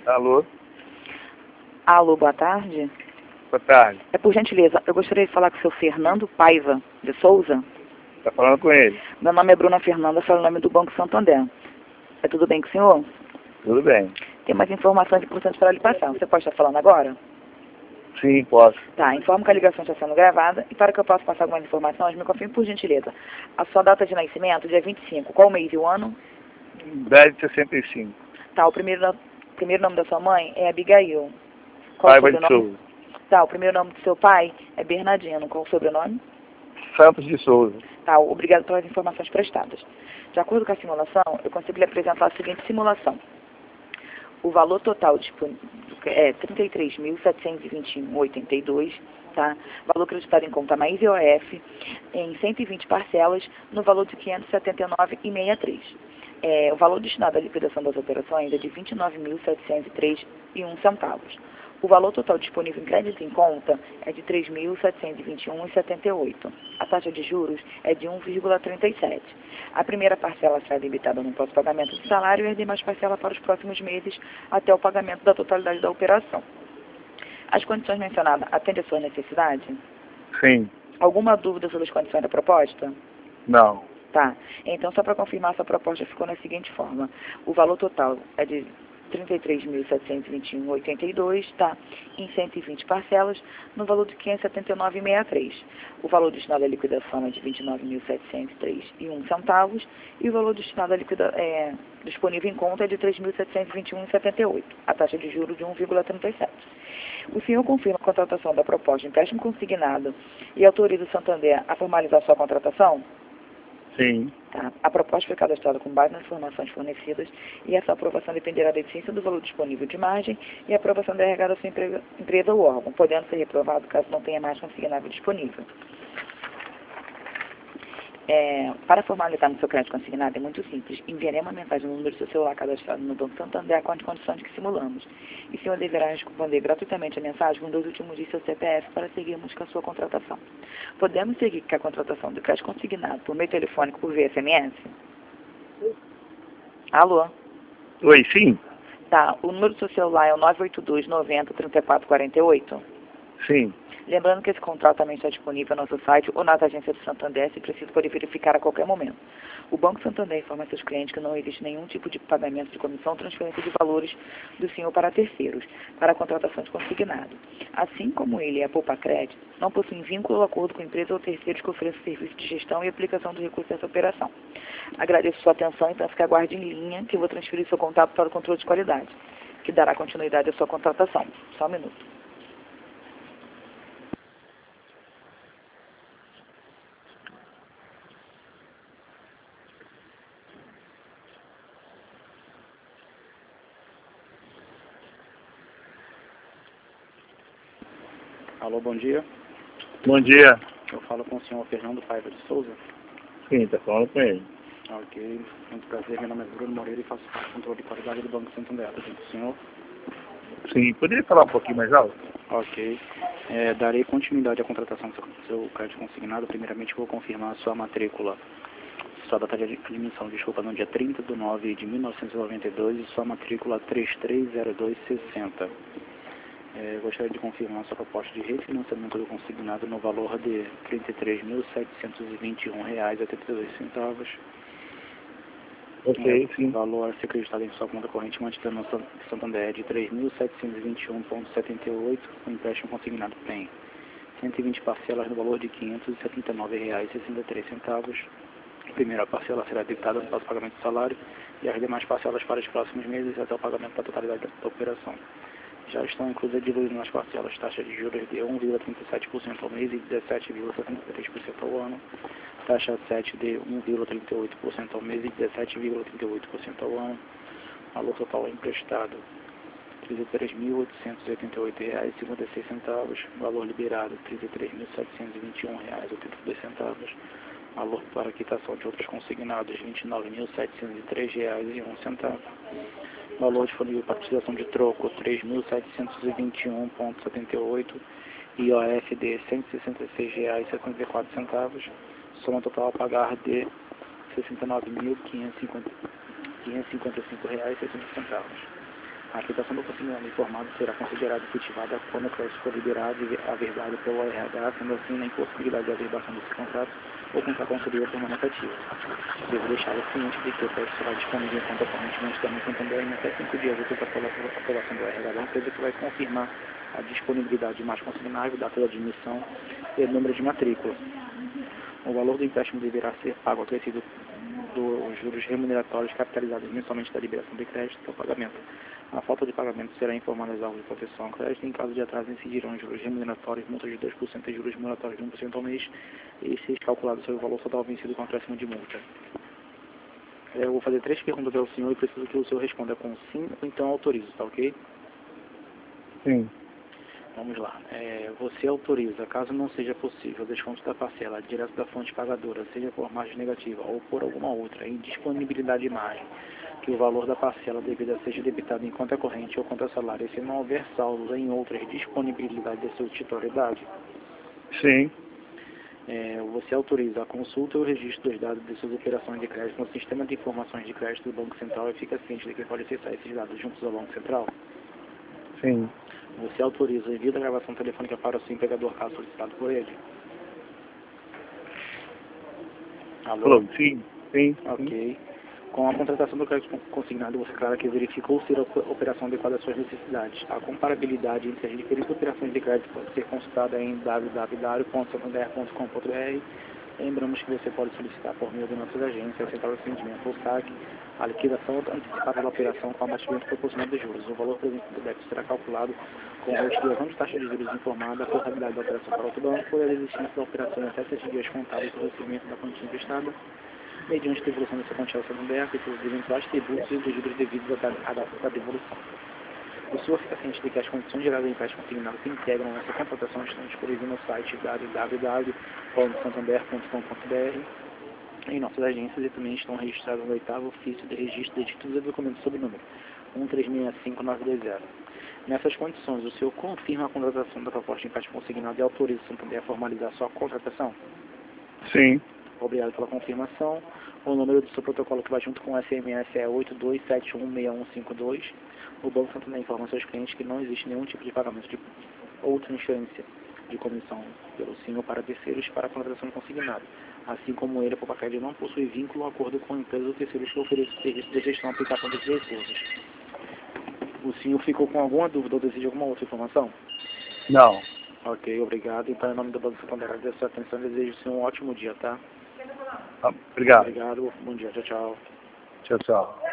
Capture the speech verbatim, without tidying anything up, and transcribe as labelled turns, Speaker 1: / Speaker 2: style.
Speaker 1: Alô?
Speaker 2: Alô, boa tarde.
Speaker 1: Boa tarde.
Speaker 2: É por gentileza, eu gostaria de falar com o seu Fernando Paiva de Souza.
Speaker 1: Tá falando com ele?
Speaker 2: Meu nome é Bruna Fernanda, falo em nome do Banco Santander. É tudo bem com o senhor?
Speaker 1: Tudo bem.
Speaker 2: Tem mais informações importantes para lhe passar. Você pode estar falando agora?
Speaker 1: Sim, posso.
Speaker 2: Tá, informo que a ligação está sendo gravada e para que eu possa passar algumas informações, me confirme por gentileza. A sua data de nascimento, dia vinte e cinco, qual o mês e o ano?
Speaker 1: dez de sessenta e cinco.
Speaker 2: Tá, o primeiro, no- primeiro nome da sua mãe é Abigail. Qual o
Speaker 1: Paiva de
Speaker 2: sobrenome?
Speaker 1: Souza.
Speaker 2: Tá, o primeiro nome do seu pai é Bernardino. Qual o sobrenome?
Speaker 1: Santos de Souza.
Speaker 2: Tá, obrigado pelas informações prestadas. De acordo com a simulação, eu consigo lhe apresentar a seguinte simulação. O valor total disponível é trinta e três mil setecentos e vinte e um vírgula oitenta e dois, tá? Valor acreditado em conta mais I O F, em cento e vinte parcelas, no valor de quinhentos e setenta e nove vírgula sessenta e três. É, o valor destinado à liquidação das operações é de vinte e nove mil setecentos e três vírgula um centavos. O valor total disponível em crédito em conta é de três mil setecentos e vinte e um vírgula setenta e oito. A taxa de juros é de um vírgula trinta e sete. A primeira parcela será debitada no próximo pagamento do salário e as demais parcelas para os próximos meses até o pagamento da totalidade da operação. As condições mencionadas atendem a sua necessidade?
Speaker 1: Sim.
Speaker 2: Alguma dúvida sobre as condições da proposta?
Speaker 1: Não.
Speaker 2: Tá. Então, só para confirmar, essa proposta ficou na seguinte forma. O valor total é de trinta e três mil setecentos e vinte e um vírgula oitenta e dois, tá? Em cento e vinte parcelas, no valor de quinhentos e setenta e nove vírgula sessenta e três. O valor destinado à liquidação é de vinte e nove mil setecentos e três vírgula um centavos e o valor destinado à liquida, é, disponível em conta é de três mil setecentos e vinte e um vírgula setenta e oito. A taxa de juros de um vírgula trinta e sete. O senhor confirma a contratação da proposta de empréstimo consignado e autoriza o Santander a formalizar sua contratação?
Speaker 1: Sim.
Speaker 2: Tá. A proposta foi cadastrada com base nas informações fornecidas e essa aprovação dependerá da eficiência do valor disponível de margem e a aprovação da R H da sua empresa, empresa ou órgão, podendo ser reprovado caso não tenha margem consignável disponível. É, para formalizar no seu crédito consignado é muito simples. Enviarei uma mensagem no número do seu celular cadastrado no Banco Santander com as condições que simulamos. E o senhor deverá responder gratuitamente a mensagem com dois últimos dias do seu C P F para seguirmos com a sua contratação. Podemos seguir com a contratação do crédito consignado por meio telefônico por via S M S? Alô?
Speaker 1: Oi, sim?
Speaker 2: Tá, o número do seu celular é o nove oito dois, noventa, trinta e quatro quarenta e oito?
Speaker 1: Sim.
Speaker 2: Lembrando que esse contrato também está disponível no nosso site ou nas agências do Santander, se preciso poder verificar a qualquer momento. O Banco Santander informa a seus clientes que não existe nenhum tipo de pagamento de comissão ou transferência de valores do senhor para terceiros, para a contratação de consignado. Assim como ele e a Poupa Crédito, não possuem vínculo ou acordo com empresas ou terceiros que ofereçam serviço de gestão e aplicação do recurso dessa operação. Agradeço sua atenção e peço que aguarde em linha que eu vou transferir seu contato para o controle de qualidade, que dará continuidade à sua contratação. Só um minuto.
Speaker 3: Alô, bom dia.
Speaker 1: Bom dia.
Speaker 3: Eu falo com o senhor Fernando Paiva de Souza.
Speaker 1: Sim, tá falando com ele.
Speaker 3: Ok, muito prazer. Meu nome é Bruno Moreira e faço parte do controle de qualidade do Banco Santander. Tudo bem com o senhor?
Speaker 1: Sim. Poderia falar um pouquinho mais alto?
Speaker 3: Ok. É, darei continuidade à contratação do seu, do seu crédito consignado. Primeiramente, vou confirmar a sua matrícula. Sua data de admissão, desculpa, no dia trinta de nove de mil novecentos e noventa e dois e sua matrícula três três zero dois seis zero. É, gostaria de confirmar sua proposta de refinanciamento do consignado no valor de trinta e três mil setecentos e vinte e um reais e oitenta e dois centavos.
Speaker 1: Ok,
Speaker 3: É,
Speaker 1: sim.
Speaker 3: o valor a ser acreditado em sua conta corrente mantida no Santander é de três mil setecentos e vinte e um vírgula setenta e oito. O empréstimo consignado tem cento e vinte parcelas no valor de quinhentos e setenta e nove reais e sessenta e três centavos. A primeira parcela será debitada após o pagamento do salário e as demais parcelas para os próximos meses até o pagamento da totalidade da operação. Já estão inclusas diluídas nas parcelas taxas de juros de um vírgula trinta e sete por cento ao mês e dezessete vírgula setenta e três por cento ao ano, taxa sete de um vírgula trinta e oito por cento ao mês e dezessete vírgula trinta e oito por cento ao ano, valor total emprestado trinta e três mil oitocentos e oitenta e oito reais e cinquenta e seis centavos, valor liberado trinta e três mil setecentos e vinte e um reais e oitenta e dois centavos, valor para quitação de outros consignados vinte e nove mil setecentos e três reais e um centavo. Valor disponível para utilização de troco três mil setecentos e vinte e um vírgula setenta e oito, I O F de cento e sessenta e seis reais e setenta e quatro centavos, soma total a pagar de sessenta e nove mil quinhentos e cinquenta e cinco reais e sessenta centavos. A quitação do consignado informado será considerada efetivada quando o crédito for liberado e averbado pelo R H, sendo assim na impossibilidade de averbação desse contrato ou contrato anterior permanente ativo. Devo deixá-lo ciente de que o crédito será disponível em conta correntemente da Santander em até cinco dias úteis após a aprovação do R H da empresa, que vai confirmar a disponibilidade de mais consignável, data de admissão e número de matrícula. O valor do empréstimo deverá ser pago acrescido dos juros remuneratórios capitalizados mensalmente da liberação de crédito ao pagamento. A falta de pagamento será informada às órgãos de proteção ao crédito. Em caso de atraso, incidirão juros remuneratórios, multas de dois por cento e juros remuneratórios de um por cento ao mês, e se calculado sobre o valor total vencido com acréscimo de multa. Eu vou fazer três perguntas ao senhor e preciso que o senhor responda com sim ou então autorizo, tá ok?
Speaker 1: Sim.
Speaker 3: Vamos lá. É, você autoriza, caso não seja possível, o desconto da parcela direto da fonte pagadora, seja por margem negativa ou por alguma outra, em disponibilidade de margem, que o valor da parcela devida seja debitado em conta corrente ou conta salário, se não houver saldos em outras disponibilidades da sua titularidade.
Speaker 1: Sim.
Speaker 3: É, você autoriza a consulta e o registro dos dados de suas operações de crédito no sistema de informações de crédito do Banco Central e fica ciente de que pode acessar esses dados juntos ao Banco Central?
Speaker 1: Sim.
Speaker 3: Você autoriza o envio da gravação telefônica para o seu empregador caso solicitado por ele? Alô?
Speaker 1: Falou, sim. Sim.
Speaker 3: Ok. Com a contratação do crédito consignado, você declara que verificou ser a operação adequada às suas necessidades. A comparabilidade entre as diferentes operações de crédito pode ser consultada em w w w ponto santander ponto com ponto b r. Lembramos que você pode solicitar por meio de nossas agências, a Central de Atendimento ou S A C, a liquidação antecipada da operação com abatimento proporcional de juros. O valor presente do débito será calculado com a utilização de taxa de juros informada, a portabilidade da operação para outro banco e a existência da operação em até sete dias contábeis do recebimento da quantia emprestada, mediante a devolução dessa quantia ao Santander, e pelos eventuais tributos e os juros devidos à data da devolução. O senhor fica ciente de que as condições gerais do empréstimo consignado que integram essa contratação estão disponíveis no site w w w ponto santander ponto com ponto b r, em nossas agências, e também estão registrados no oitavo ofício de registro de títulos e documentos sob número um três seis cinco nove dois zero. Nessas condições, o senhor confirma a contratação da proposta de empréstimo consignado e autoriza o Santander a formalizar sua contratação?
Speaker 1: Sim.
Speaker 3: Obrigado pela confirmação. O número do seu protocolo que vai junto com o S M S é oito dois sete um seis um cinco dois. O Banco Santander informa aos seus clientes que não existe nenhum tipo de pagamento de ou transferência de comissão pelo senhor para terceiros para a contratação consignada. Assim como ele, a Popacred não possui vínculo ou acordo com empresas ou terceiros que ofereçam serviço de gestão e aplicação desses recursos. O senhor ficou com alguma dúvida ou deseja alguma outra informação?
Speaker 1: Não.
Speaker 3: Ok, obrigado. Então, em nome do Banco Santander, agradeço a sua atenção e desejo o senhor um ótimo dia, tá?
Speaker 1: Ah, obrigado.
Speaker 3: Obrigado, bom dia, tchau, tchau.
Speaker 1: Tchau, tchau.